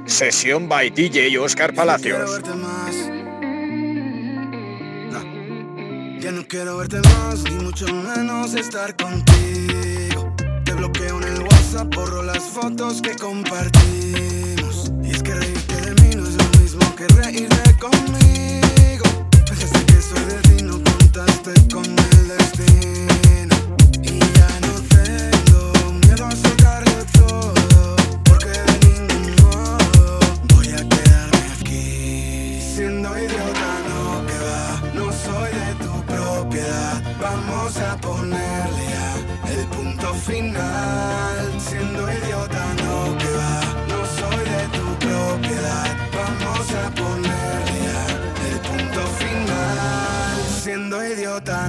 Sesión by DJ Oscar Palacios. Ya no quiero verte más, ni mucho menos estar contigo. Te bloqueo en el WhatsApp, borro las fotos que compartimos. Y es que reírte de mí no es lo mismo que reírte conmigo. Pensaste que soy destino, contaste con el destino. Y ya no tengo miedo a soltarlo todo, porque de ningún modo voy a quedarme aquí. Siendo idiota no, que va, no soy de tu propiedad. Vamos a ponerle ya el punto final. Siendo idiota no, que va, no soy de tu propiedad. Vamos a ponerle ya el punto final. Siendo idiota.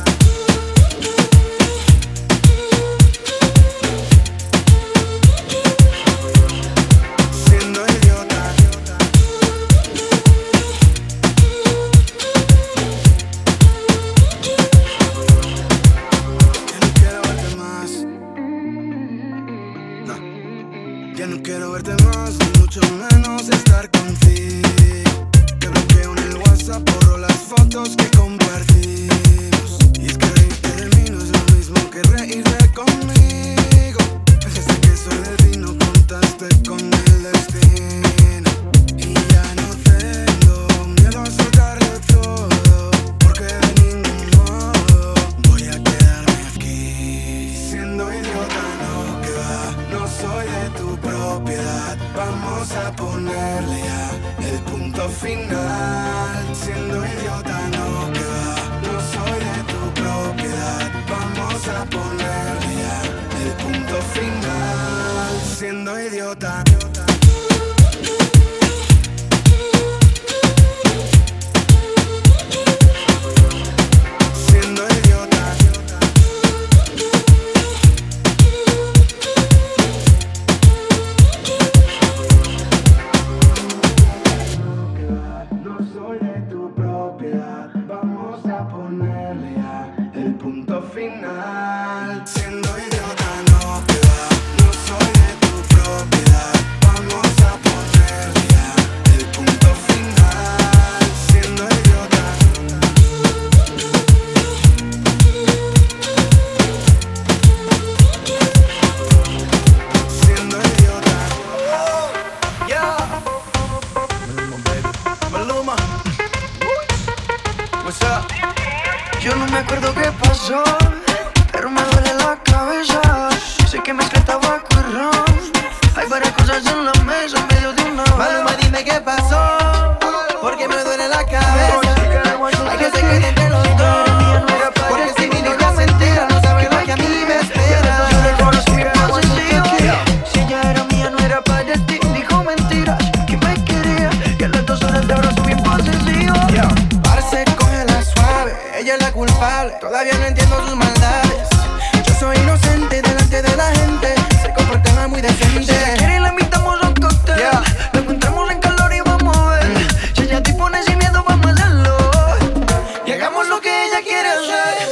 Ya no quiero verte más, ni mucho menos estar contigo. Te bloqueo en el WhatsApp, borro las fotos que compartimos. Y es que reírte de mí no es lo mismo que reírte conmigo. Pensaste que soy destino, contaste con el destino. Y ya no tengo miedo a soltarlo todo, porque de ningún modo voy a quedarme aquí. Siendo idiota no, que va, no soy de tu propiedad. Vamos a ponerle ya el punto final. Siendo idiota no, que va, no soy de tu propiedad. Vamos a ponerle ya el punto final. Siendo idiota. Siendo idiota. No soy de tu propiedad. Vamos a ponerle ya el punto final. Siendo idiota no, que va, no soy de tu propiedad. Vamos a ponerle ya el punto final. Siendo idiota. Siendo idiota. Yeah. Maluma. What's up? Yo no me acuerdo qué pasó, pero me duele la cabeza. Sé que mezclé tabaco y ron. Hay varias cosas en la mesa en medio de una. Maluma, dime qué pasó, porque me duele la cabeza. Hay que se quede entre los dos, porque si mi novia se entera, no sabe lo que a mí me espera. Yo reconozco mi posesión. Si ella era mía, no era para ti. Dijo mentiras, que me quería, que a las 2 horas de ahora soy bien posesivo. Parce, cógela suave, ella es la culpable. Todavía no entiendo sus maldades. Yo soy inocente delante de la gente. Se comporta muy decente. Si ella quiere, le invitamos a un cóctel. Lo encontramos en calor y vamos a ver. Si ella te pone sin miedo, vamos a hacerlo. Y hagamos lo que ella quiere hacer.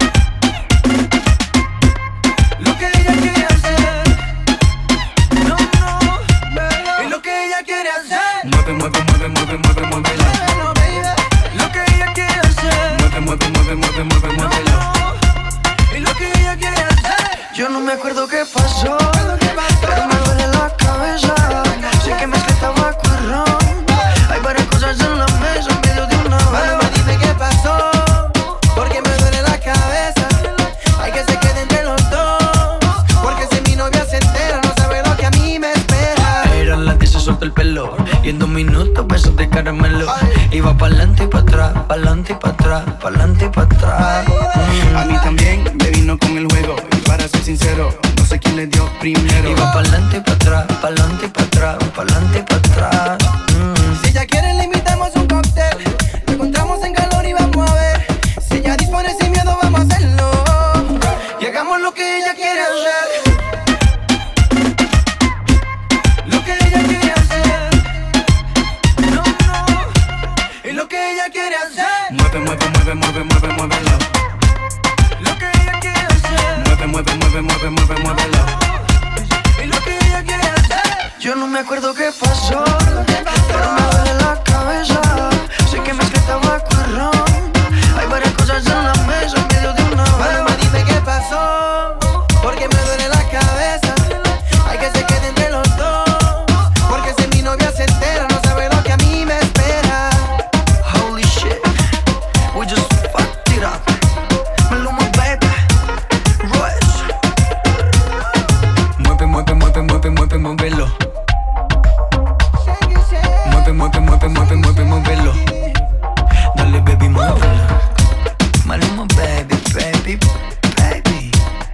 Lo que ella quiere hacer. No, no. Y lo que ella quiere hacer. Mueve, mueve, mueve, mueve, mueve, muévelo. Bueno, baby. Lo que ella quiere hacer. Mueve, mueve, mueve, mueve, mueve, muévelo. Y lo que ella quiere hacer. Yo no me acuerdo qué pasó, pero me duele la cabeza. Sé que mezclé tabaco y ron. Hay varias cosas en la mesa en medio de una. Maluma, dime qué pasó, porque me duele la cabeza. Hay que se quede entre los dos, porque si mi novia se entera, no sabe lo que a mí me espera. Era la que se soltó el pelo, y en 2 minutos besos de caramelo. Iba pa'lante y pa' atrás, pa'lante y pa' atrás, pa'lante y pa' atrás. A mí también me vino con el juego. Y para ser sincero, no sé quién le dio primero. Iba pa'lante y pa' atrás, pa'lante y pa' atrás, pa'lante y pa' atrás. Si ella quiere, le invitamos un cóctel. Lo encontramos en calor y vamos a ver. Si ella dispone sin miedo, vamos a hacerlo. Y hagamos lo que ella quiere hacer. Lo que ella quiere hacer. No, no. Y lo que ella quiere hacer. Mueve, mueve, mueve, mueve, mueve, muévelo. Lo que ella quiere hacer. Mueve, mueve, mueve, mueve, mueve, muévelo. Y lo que ella Yo no me acuerdo qué pasó, pero me duele la cabeza. Sé que mezclé tabaco y ron. Hay varias cosas en la mesa en medio de una Maluma, dime qué pasó, porque me duele la cabeza. Hay que se quede entre los dos, porque si mi novia se entera no sabe lo que a mí me espera. Holy shit, we just fucked it up. Maluma, baby, Royce. Mueve, mueve, mueve, mueve, mueve, muévelo. Mueve, mueve, mueve, mueve, mueve, muévelo. Dale, baby, muévelo. Maluma, baby, baby, baby.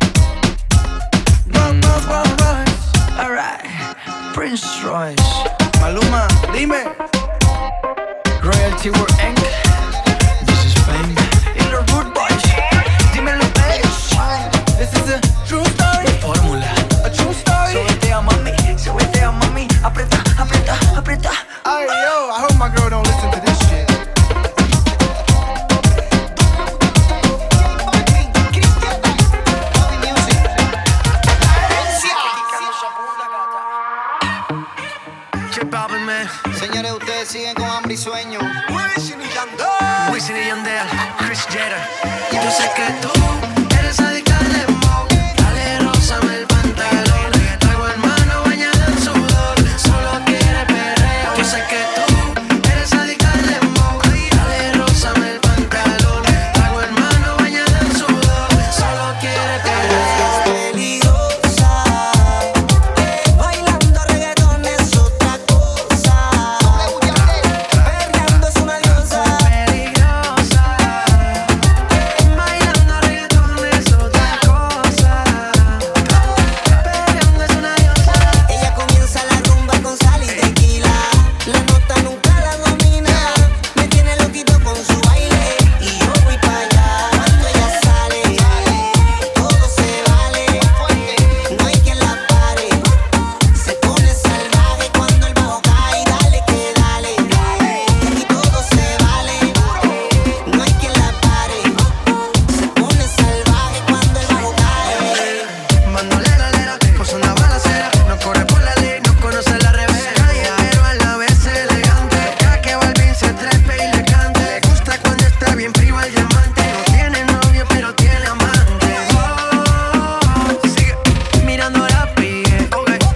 Royce. Alright, Prince Royce. Maluma, dime. Royalty World Inc. This is fame. Y los Rude Boys. Dímelo, baby. This is a true story. Fórmula. A true story. Súbete a mami. Aprieta, aprieta, aprieta. Ay, yo, I hope my girl don't listen to this shit. Señores, ustedes siguen con hambre y sueño. Wisin y Yandel, Chris Jenner. Y yo sé que tú eres adicta al dembow. Dale, rózame el pantalón. Traigo hermano bañado en sudor. Solo quiere perreo. Yo sé que tú eres adicta al dembow. Dale, rózame el pantalón. Traigo hermano bañado en sudor. Solo quiere perreo. Peligrosa, bailando reggaetón es otra cosa. Perreando es una diosa. Peligrosa, bailando reggaetón es otra cosa. Perreando es una diosa. Ella comienza la rumba con sal y tequila. La nota nunca la domina. Me tiene loquito con su baile. Y yo voy para allá. Cuando ella sale, todo se vale. No hay quien la pare. Se pone salvaje cuando el bajo cae. Dale que dale. Y todo se vale. No hay quien la pare. Se pone salvaje cuando el bajo cae. Mando legalera, pues una balacera. No corre por la ley, no conoce la revés. Pero a la vez elegante. Deja que Balvin se trepe y le cante. Le gusta cuando está bien frío el diamante. No tiene novio, pero tiene amante. Sigue mirando la pie.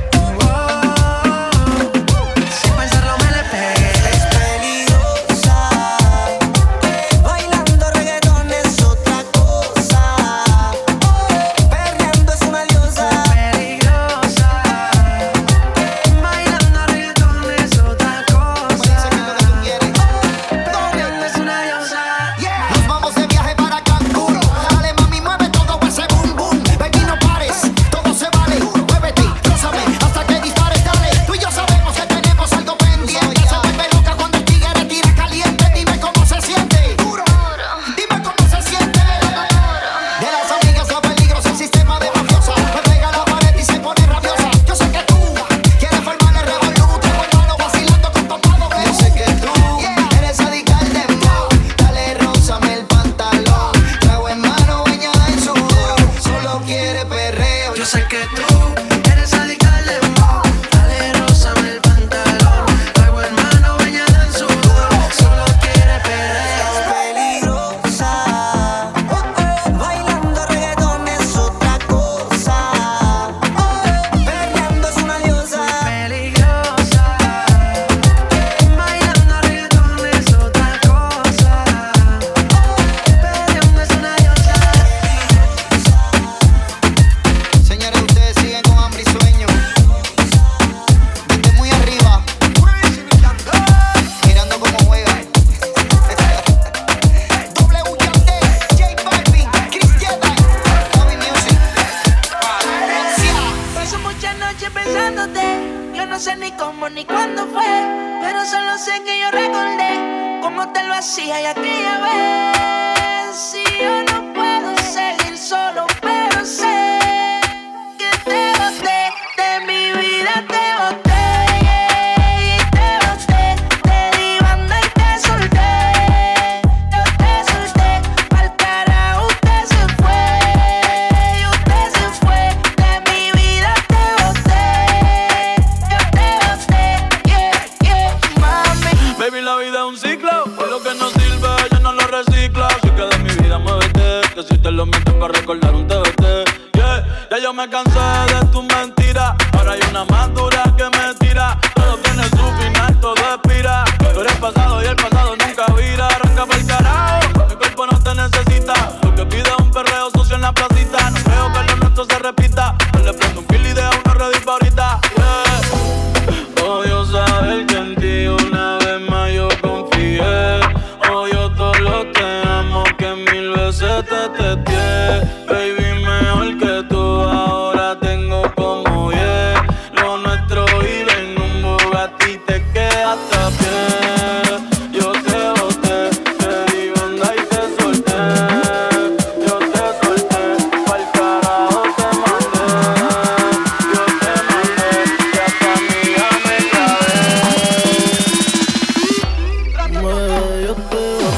Sin pensarlo me le pegué. Es peligrosa, bailando reggaetón es otra cosa. Perreando es una diosa. Peligrosa, bailando reggaetón es otra cosa. Perreando es una diosa. Nos vamos de viaje para Cancún. Dale mami, mueve todo ese boom boom. Baby, no pares, todo se vale. Muévete, rózame, hasta que dispares, dale. Tú y yo sabemos que tenemos algo pendiente. Se vuelve loca cuando el tigre tira caliente. Dime cómo se siente. Dime cómo se siente. De las amigas a peligros, el sistema de mafiosa. Me pega la pared y se pone rabiosa. Yo sé que tú quieres formar el revolú. Tengo hermano vacilando con papá doble. Yo sé que tú eres adicta al dembow. Dale, rózame el pantalón. Trago en mano bañada en sudor. Solo quiere perreo. Yo sé que tú eres adicta al dembow. Dale, rózame el pantalón. Traigo hermano bañado en sudor. Solo quiere perreo. Peligrosa, bailando reggaetón es otra cosa. Perreando es una diosa. Peligrosa, bailando reggaetón es otra cosa. Perreando es una diosa. Señores, ustedes siguen con hambre y sueño. Desde muy arriba, mirando cómo juegan. W Yandel, J Balvin, Chris Jenner, Bobby Music. Paso muchas noches pensándote. Yo no sé ni cómo ni cuándo fue, pero solo sé que yo recordé cómo te lo hacía y aquella vez. Si yo no puedo seguir solo, pero sé que te boté de mi vida, te boté. Y te boté, te di banda y te solté. Yo te solté, pa'l carajo usted se fue. Y usted se fue, de mi vida te boté. Yo te yo me cansé de tus mentiras. Ahora hay una más dura que me tira. Todo tiene su final, todo expira. Tú eres pasado y el pasado nunca vira. Arranca pa'l carajo, mi cuerpo no te necesita. Lo que pide es un perreo sucio en la placita. No creo que lo nuestro se repita. No le prendo un kill y deja una ready pa' ahorita. Yeah. Odio saber que en ti una vez más yo confié. Odio todo lo te amo que 1000 veces te testeé. Baby, mejor que tú ahora tengo como 10. Lo nuestro vive en un Bugatti, te quedaste a pie. Yo te boté, te di banda y te solté. Yo te solté, pa'l carajo te mandé. Yo te mandé, y hasta amiga me clavé. Yo te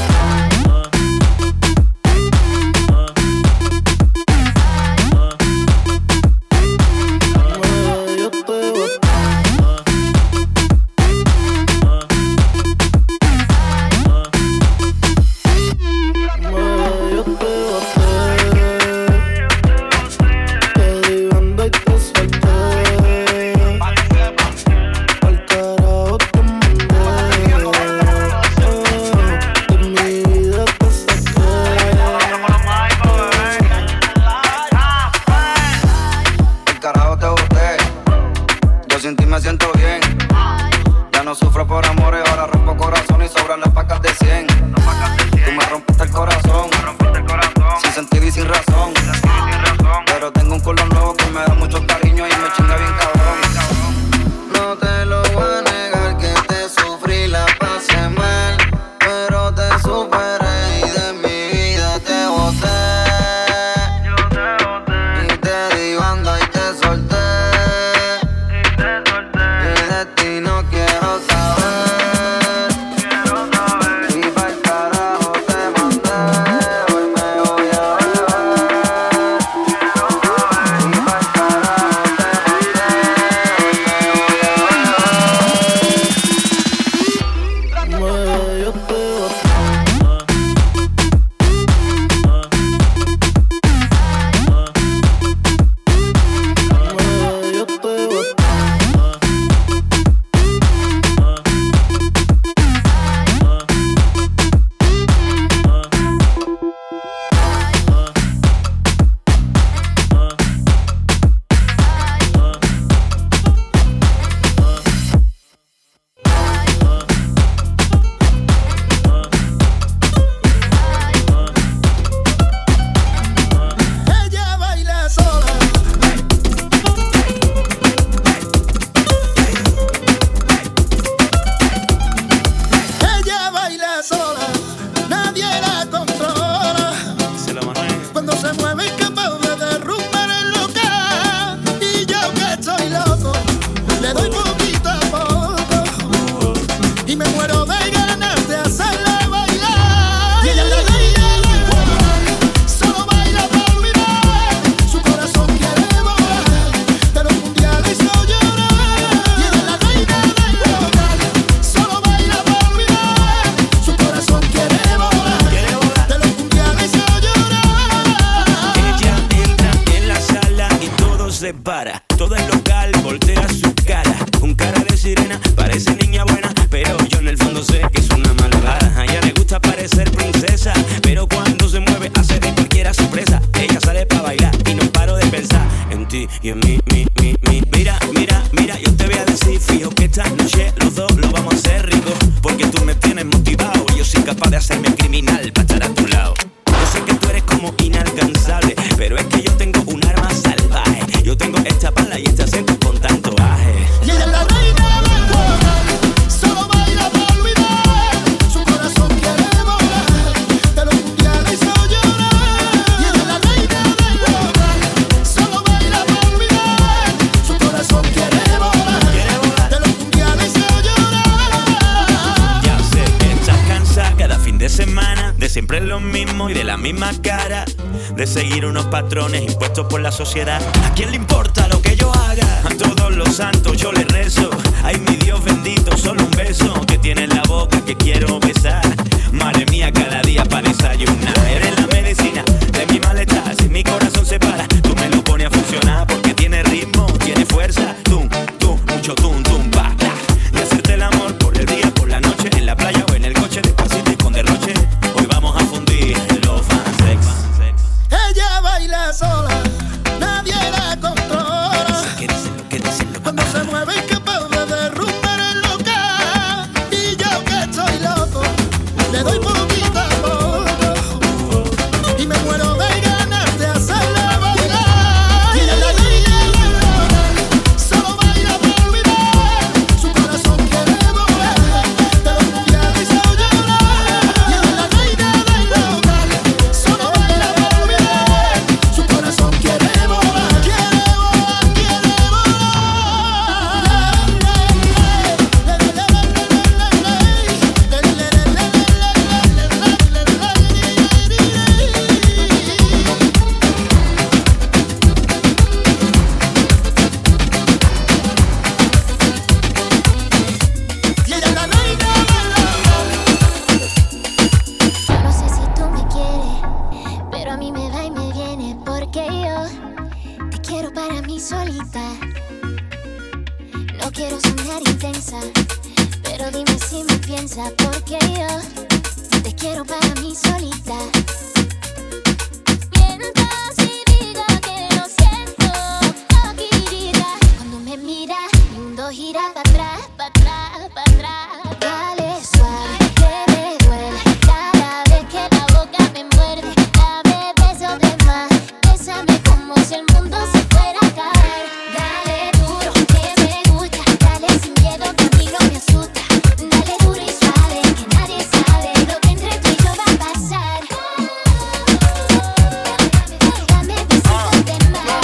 Todo el local voltea su cara, un cara de sirena, parece niña buena, pero yo en el fondo sé que es una malvada. A ella le gusta parecer princesa, pero cuando se mueve hace de cualquiera sorpresa. Ella sale pa' bailar y no paro de pensar en ti y en mí. Mira, mira, mira, yo te voy a decir, fijo que esta noche los dos lo vamos a hacer rico, porque tú me tienes motivado y yo soy capaz de hacerme criminal para estar a tu lado. Yo sé que tú eres como inalcanzable, pero es que yo tengo un arma salvaje. Yo tengo esta pala y este acento con tatuaje. Y ella es la reina del juego, solo baila para olvidar. Su corazón quiere volar, de los mundiales hizo llorar. Y ella es la reina del juego, solo baila para olvidar. Su corazón quiere volar, de los mundiales hizo llorar. Ya sé que estás cansada cada fin de semana de siempre lo mismo y de la misma cara, de seguir unos patrones impuestos por la sociedad. ¿A quién le importa lo que yo haga? A todos los santos yo les rezo. Ay, mi Dios bendito, solo un beso que tiene en la boca que quiero besar. Madre mía, cada día para desayunar. Eres la medicina de mi malestar. Si mi corazón se para, tú me lo pones a funcionar. quiero soñar intensa, pero dime si me piensas, porque yo te quiero para mí solita. Mientras y diga que lo siento, querida. Cuando me mira, mi mundo gira para atrás, para atrás, para atrás. Dale suave, que me duele cada vez que la boca me muerde. Dame besos de más, bésame como si el mundo se fuera a caer. Dale duro, que me gusta, dale sin miedo que a mí no me asusta. Dale duro y suave, que nadie sabe lo que entre tú y yo va a pasar. Dame besitos de más,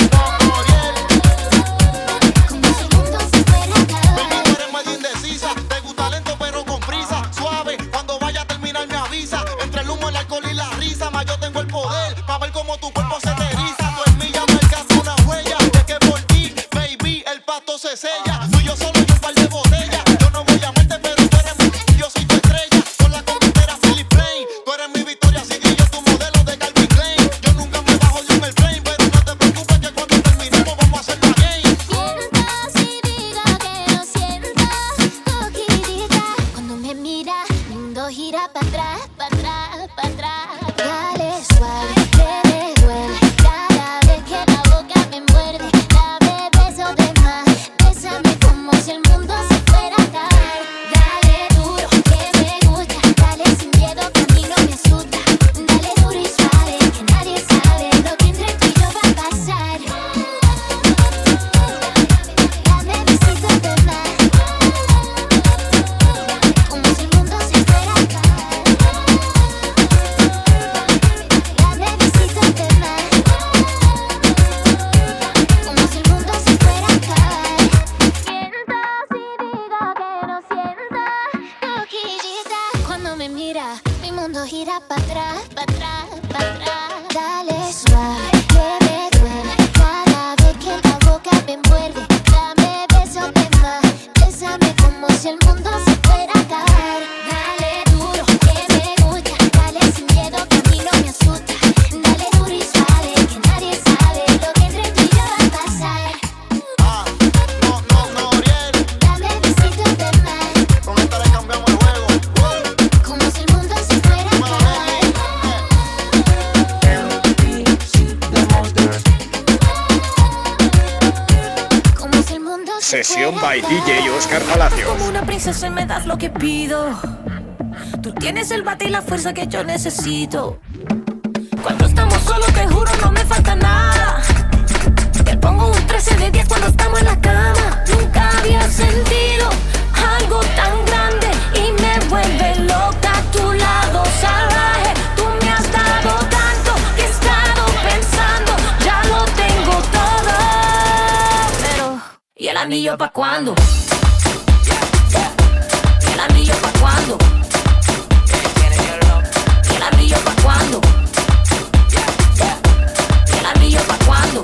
como si el mundo se fuera a acabar. Baby, tú eres medio indecisa, te gusta lento pero con prisa. Suave, cuando vaya a terminar me avisa. Entre el humo, el alcohol y la risa, más yo tengo el poder para ver cómo tu cuerpo se te eriza. Tú en mí ya marcaste una huella, de que por ti, baby, el pasto se sella. Tú y yo solo y un par de botellas. Yo no voy a amarte, pero tú eres mi, yo soy tu estrella. Con la computera Philip Plain, tú eres mi Victoria Secret, yo tu modelo de Calvin Klein. Yo nunca me bajo de un airplane, pero no te preocupes que cuando terminemos vamos a hacerlo again. Mientras y diga que lo sienta, querida. Cuando me mira, mi mundo gira para atrás, para atrás, para atrás. Dale suave, que me duele cada vez que la boca me muerde. Dame besos de más, bésame como si el mundo se fuera a caer. Dale duro, que me gusta, dale sin miedo que a mí no me asusta. Dale duro y suave, que nadie sabe lo que entre tú y yo va a pasar. Dame besitos de más, como si el mundo se fuera a caer. Dame besitos de más, como si el mundo se fuera a caer. Mientras y diga que lo sienta, querida. Cuando me mira, mi mundo gira para atrás, para atrás, para atrás. Dale suave, que me duele cada vez que la boca me muerde. Dame besos de más, bésame como si el mundo se fuera a caer. Dale duro, que me gusta, dale sin miedo que a mí no me asusta. Dale duro y suave, que nadie sabe lo que entre tú y yo va a pasar. Noriel, Dame besitos de más, con esta le cambiamos el juego. como si el mundo se fuera a caer. Como si el mundo se Sesión fuera a by caer. DJ Oscar Palacios. Como una princesa me das lo que pido. Tú tienes el bate y la fuerza que yo necesito. Cuando estamos solos te juro no me falta nada. Te pongo un 13 de 10 cuando estamos en la cama. Nunca había sentido algo tan grande y me vuelve loca a tu lado salvaje. Tú me has dado tanto que he estado pensando, ya lo tengo todo. Pero, ¿y el anillo pa' cuándo? ¿Y el anillo pa' cuándo? ¿Y el anillo pa' cuándo? ¿Y el anillo pa' cuándo?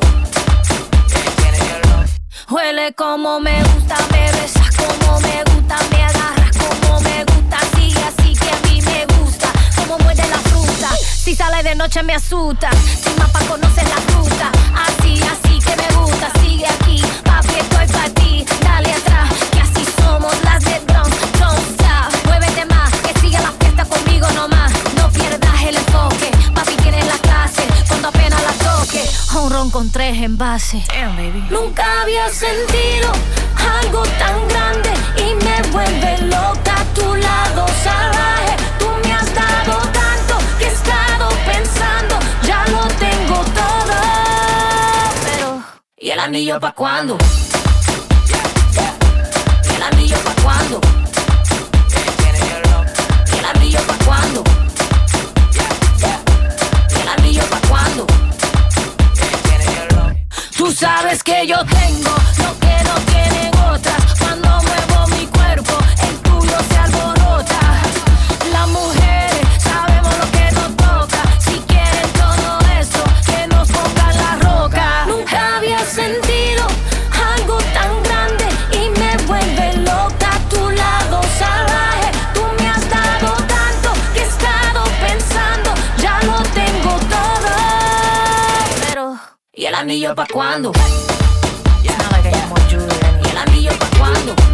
Huele como me gusta, me besas como me gusta, me agarras como me gusta, sigue así que a mí me gusta, como muerde la fruta, si sale de noche me asusta, sin mapa conoces la ruta, así que me gusta, sigue aquí, papi estoy pa' ti, dale atrás, que así somos las de don't stop, muévete más, que siga la fiesta conmigo nomás, no pierdas el enfoque, papi tienes la clase, cuando apenas la toque, un ron con 3 envases. Damn, baby. Nunca había sentido algo tan grande y me vuelve loca a tu lado salvaje. Tú me has dado tanto que he estado pensando, ya lo tengo todo. Pero, ¿y el anillo pa' cuándo? ¿Y el anillo pa' cuándo? ¿Y el anillo pa' cuándo? ¿Y el anillo pa' cuándo? Tú sabes que yo tengo lo que no tienen otras. Cuando muevo mi cuerpo, el tuyo se alborota. Las mujeres sabemos lo que nos toca. Si quieren todo eso, que nos pongan la roca. Nunca había sentido algo tan grande y me vuelve loca a tu lado salvaje. Tú me has dado tanto que he estado pensando, ya lo tengo todo. Pero, ¿y el anillo pa' cuándo? ¿Y el anillo pa' cuándo?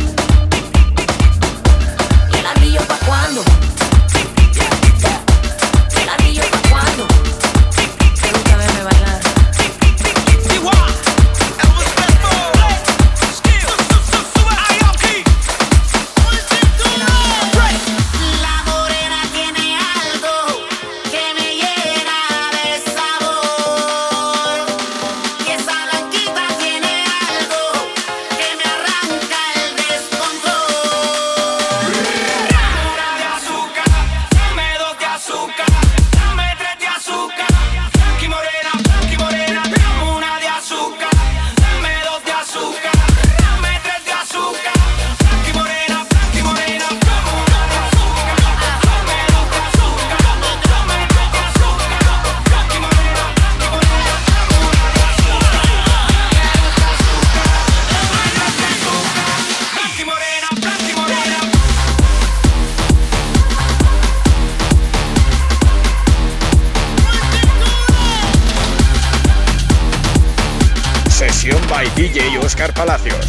by DJ Oscar Palacios.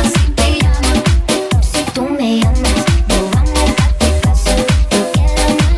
Tú me llamas, no vamos a tu casa,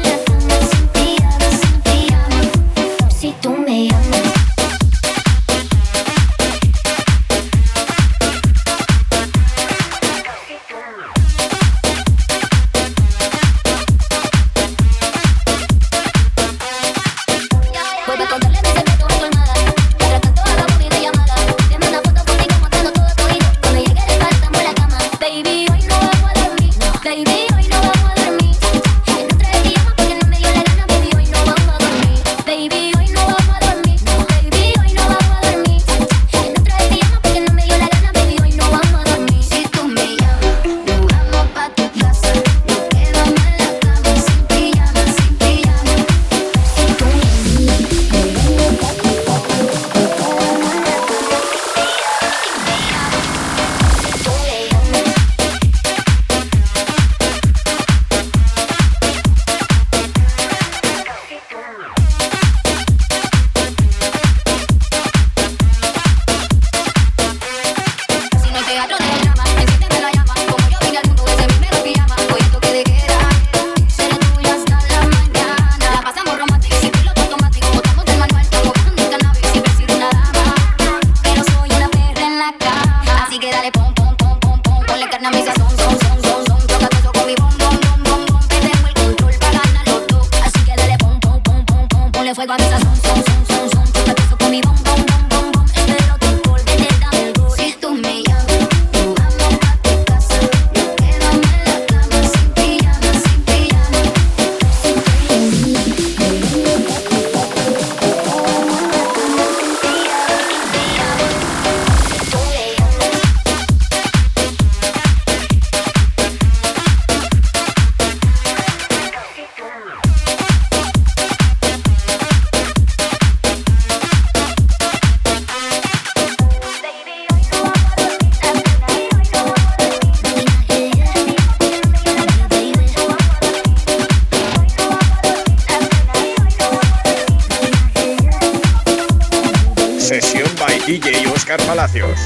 DJ Oscar Palacios.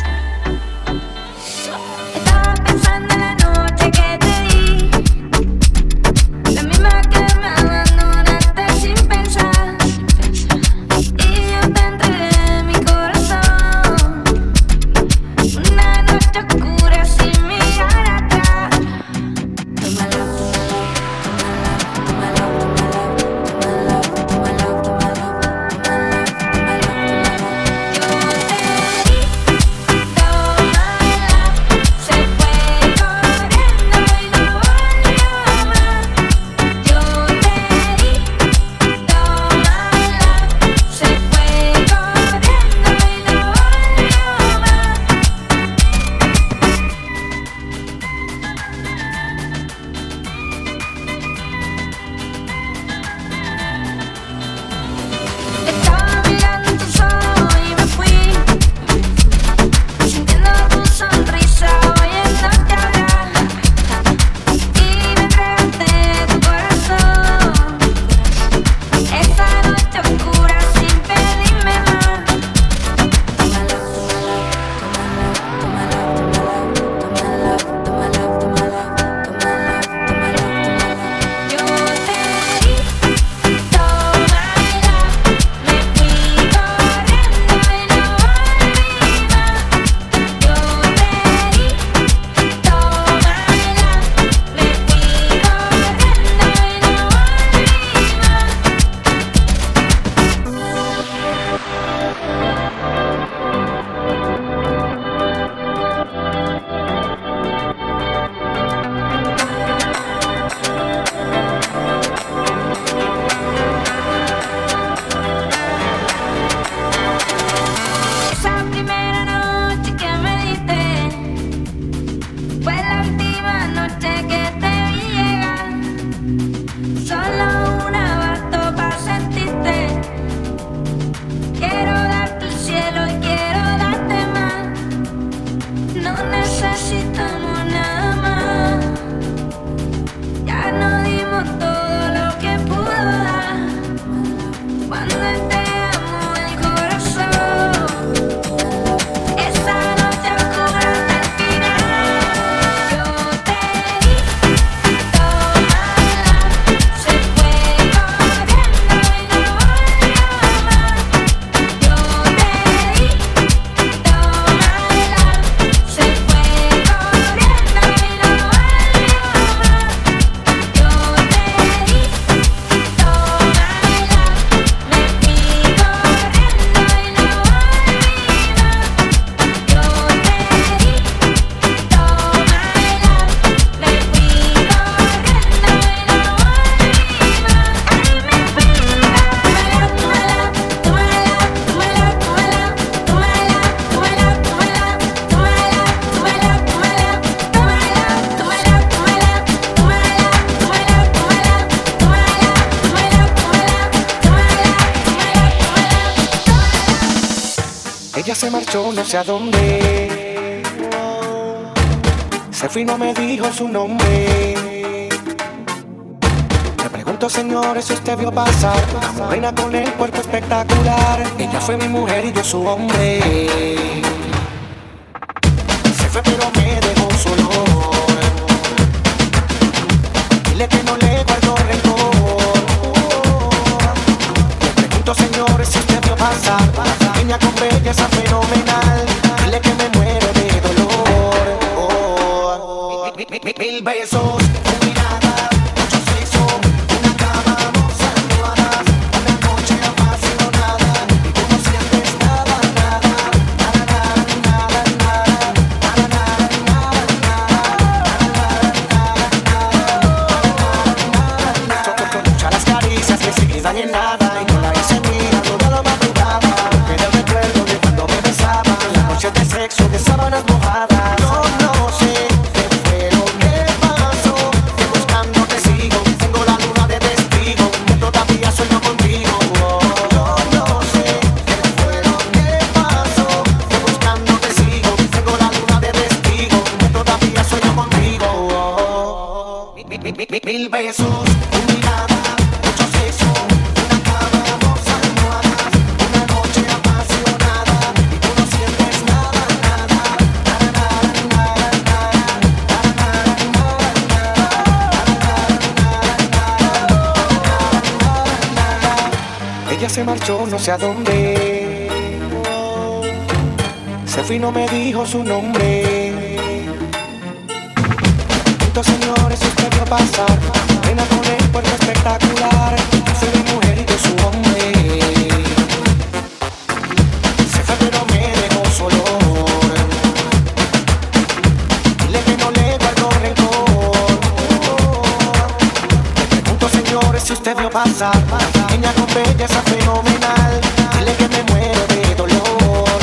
Estaba pensando en la noche que te di, la misma que me abandonaste sin pensar, y yo te entregué mi corazón. Una noche oscura sin mirar atrás. Tómala, tómala, tómala, tómala, tómala, tómala, yo te di, tómala, se fue corriendo y no volvió más. Yo te di, tómala, se fue corriendo y no volvió más. Estaba mirando tus ojos y me fui, sintiendo tu sonrisa, oyéndote hablar, y me entregaste tu corazón. Esa noche oscura sin pedirme más. Tómala, tómala, tómala, tómala, tómala, tómala, tómala, yo te di, tómala, me fui corriendo y no volví más. Yo te di, tómala, me fui corriendo y no Esa primera noche que me diste fue la última noche que te vi llegar. Solo una bastó para sentirte. Quiero darte el cielo y quiero darte más. No necesitamos nada más. Ya nos dimos todo lo que pudo dar. Cuando entregamos el corazón, esa noche oscura hasta el final. Yo te di, tómala, se fue corriendo y no volvió más. Yo te di, tómala, se fue corriendo y no volvió más. Yo te di, tómala, me fui corriendo y no volví más. Yo te di, tómala, me fui corriendo y no volví más. Ay, me fui, tómala, tómala, tómala, tómala, tómala, tómala, tómala, tómala, tómala, tómala, tómala, tómala, tómala, Ella se marchó no sé a dónde, se fue y no me dijo su nombre. Me pregunto, señores, si usted vio pasar una morena con el cuerpo espectacular. Ella fue mi mujer y yo su hombre. Se fue pero me dejó solo. Dile que no le guardo rencor. Me pregunto, señores, si usted vio pasar una niña con belleza fenomenal. Dile que me muero de dolor. Mil besos, con mirada, mucho sexo, una cama, dos almohadas, una noche apasionada, y tú no sientes nada, nada, nada, nada, nada, nada, nada, nada, las caricias que se quedan en nada, y no la hice mía toda la madrugada, pero el recuerdo de cuando me besaba, la noche de sexo de sábanas mojadas. Yo no sé qué fue lo que pasó. Ella se marchó no sé a dónde. Se fue y no me dijo su nombre. Estos señores usted vio pasar. Pena con el cuerpo espectacular. Soy de mujer y de su hombre. Se fue pero me dejó solo. Dile que no le guardo rencor. Le pregunto señores si usted vio pasar. Niña con belleza fenomenal. Dile que me muero de dolor.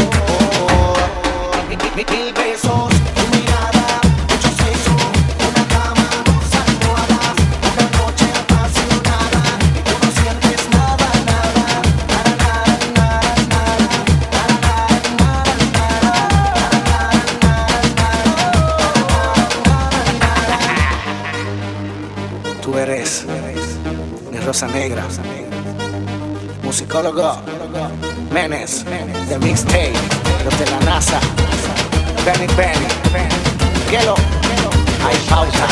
Mil besos, tu mirada, mucho sexo, una cama, dos almohadas, una noche apasionada y tú no sientes nada, nada, Tú eres mi rosa negra, musicólogo, Menes, de Mixtape, los de la NASA. Benny, Hielo, hay pausa.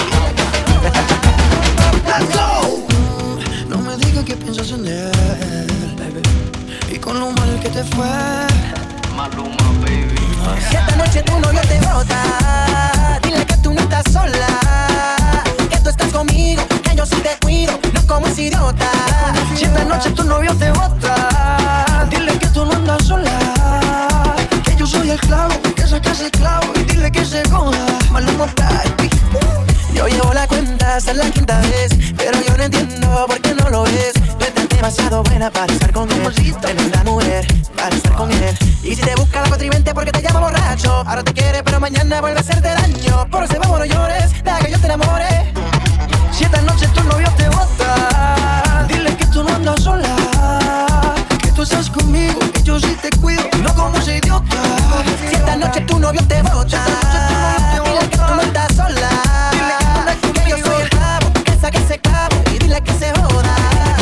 Let's go. No me digas que piensas en él, baby. Y con lo mal que te fue. Maluma, baby. Si esta noche tu novio te bota, dile que tú no estás sola. Que tú estás conmigo, que yo sí te cuido, no como ese idiota. Si esta noche tu novio te bota, dile que tú no andas sola. Que yo soy el clavo, que saca ese clavo y dile que se coja. Maluma, baby. Yo llevo la cuenta hasta la quinta vez, pero yo no entiendo por qué no lo ves. Tú estás demasiado buena para estar con él, tremenda mujer para estar con él. Y si te busca la 4 y 20 porque te llama borracho, ahora te quiere pero mañana vuelve a hacerte daño. Por ese vamos no llores, deja que yo te enamore. Si esta noche tu novio te bota, dile que tú no andas sola. Que tú estás conmigo, que yo sí te cuido, no como ese idiota. Si esta noche tu novio te bota, dile que tú no estás sola. Que yo soy el clavo, que saque ese clavo y dile que se joda.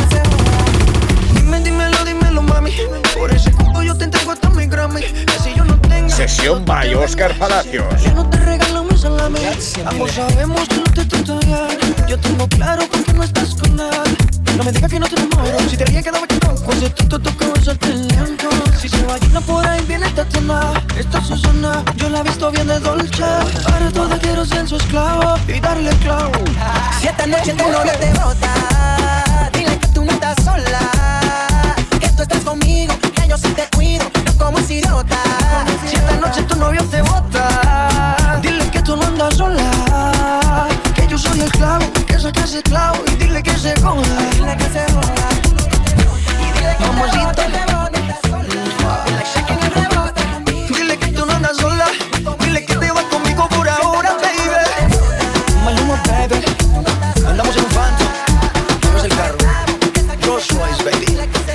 Dímelo, mami. Por ese cubo yo te entrego hasta mi Grammy. Así yo no tengo. Sesión by Oscar Palacios. Yo no te regalo mi salami. Ambos sabemos que no te trata bien. Yo tengo claro por qué no estás con él. No me digas que no te enamoro. Si te ríes quédame que tronco. Si tanto toca besarte lento. Si se va por ahí viene Tatiana. Esta Susana, yo la he visto bien de dolce. Para todo quiero ser su esclavo y darle clavo. Si esta noche tu novio te bota, dile que tú no estás sola. Que tú estás conmigo, que yo sí te cuido, no como ese idiota. Si esta noche tu novio te bota, dile que tú no andas sola. Que yo soy el clavo, que saque ese clavo y dile que se coja. Dile que se joda. Y dile que Mamacita. te rebota. Dile que rebota. Dile que tú no andas sola. Dile que te vas conmigo por ahora, baby. Maluma, baby. Andamos en un Phantom. ¿Cómo es el carro? Rolls Royce, baby.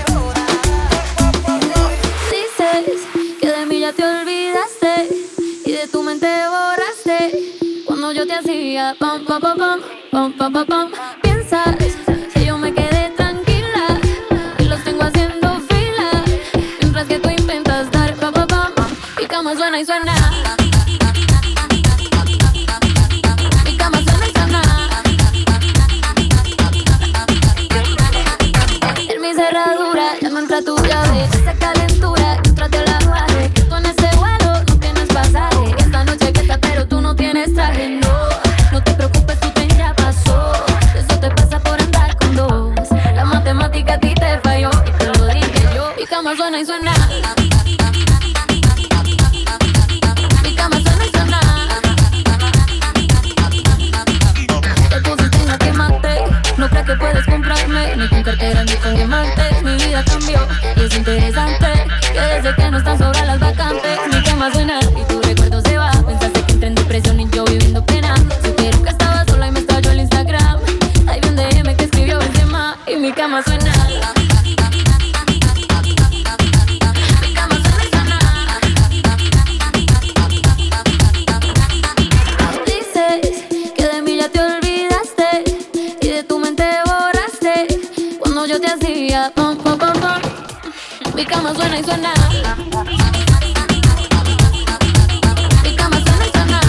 Dices que de mí ya te olvidaste y de tu mente borraste cuando yo te hacía pam pam pam pam pam pam pam pam. Piensas que yo me quedé tranquila y los tengo haciendo fila mientras que tú intentas dar pam pam pam. Mi cama suena y suena. Mi cama suena y suena. En mi cerradura ya no entra tu llave. Esa calentura entra te la baje. Tú en ese vuelo no tienes pasaje. Esta noche que está pero tú no tienes traje. No te preocupes, tú te ya pasó. Eso te pasa por andar con dos. La matemática a ti te falló y te lo dije yo. Mi cama suena y suena. Mi cama suena y suena. Te pusiste en la que maté. No crees que puedes comprarme ni con cartera ni con diamantes. Mi vida cambió y es interesante que desde que no están sobran las vacantes. Mi cama suena y tu recuerdo se va. Pensaste que entré en depresión y yo viviendo pena. Supieron que estaba sola y me estalló el Instagram. Hay un DM que escribió el tema y mi cama suena. Mi cama suena y suena. Dices que de mí ya te olvidaste y de tu mente borraste cuando yo te hacía pam pam pam pam. Mi cama suena y suena. Mi cama suena y suena.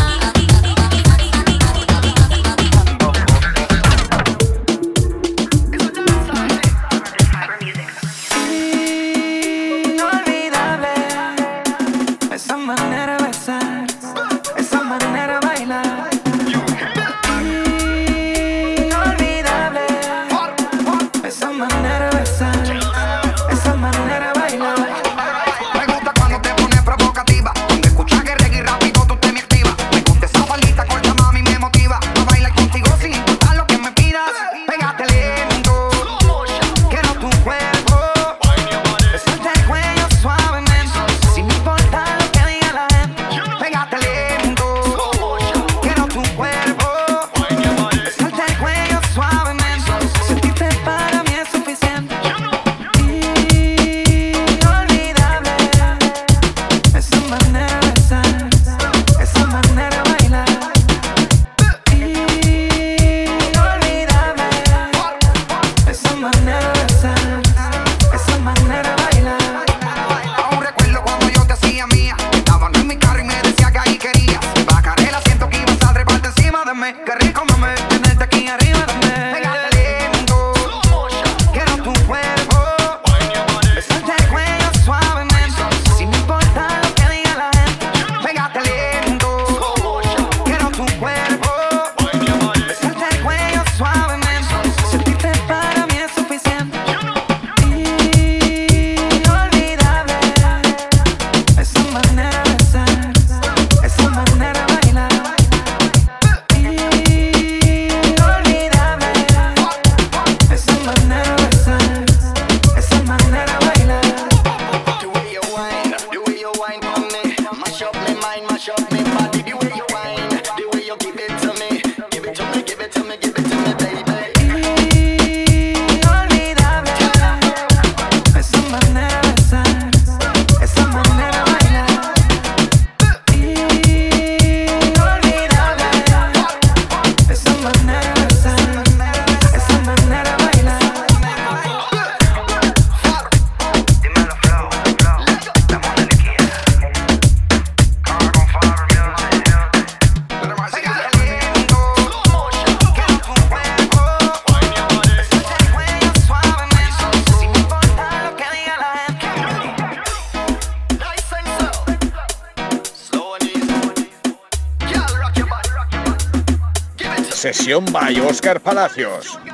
Sesión by Óscar Palacios.